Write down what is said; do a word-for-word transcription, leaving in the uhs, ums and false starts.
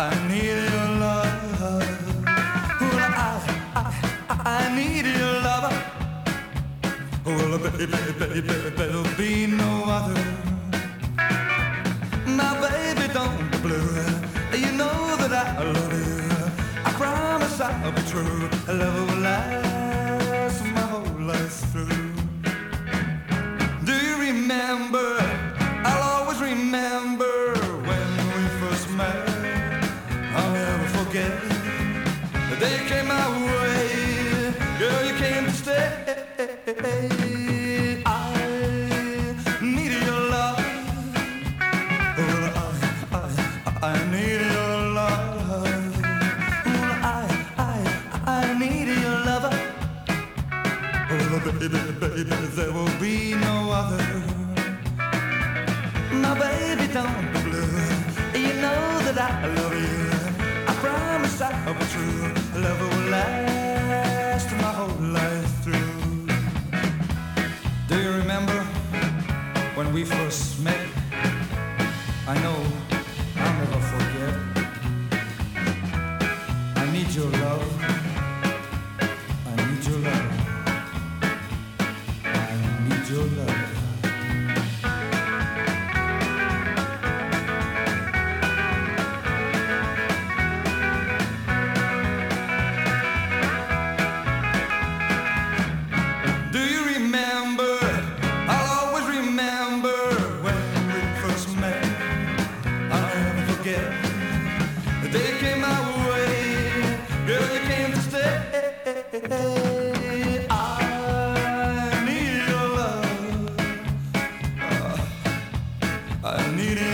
I need your love. Well, I, I, I need your love. Well, baby, baby, baby, there'll be no other. Now, baby, don't be blue. You know that I love you. I promise I'll be true. Love will last my whole life through. Do you remember? I'll always remember when we first met. I'll never forget the day you came my way. Girl, you came to stay. I need your love. Well, I, I, I need your love. Well, I, I, I need your love. Oh, baby, baby, there will be no other. Now, baby, don't be blue. You know that I love you. I promise I'll be true. Love will last my whole life through. Do you remember when we first met? I know I'll never forget. I need your love. I need your love. I need your love. The day came my way, girl, you came to stay. I need your love. Uh, I need it.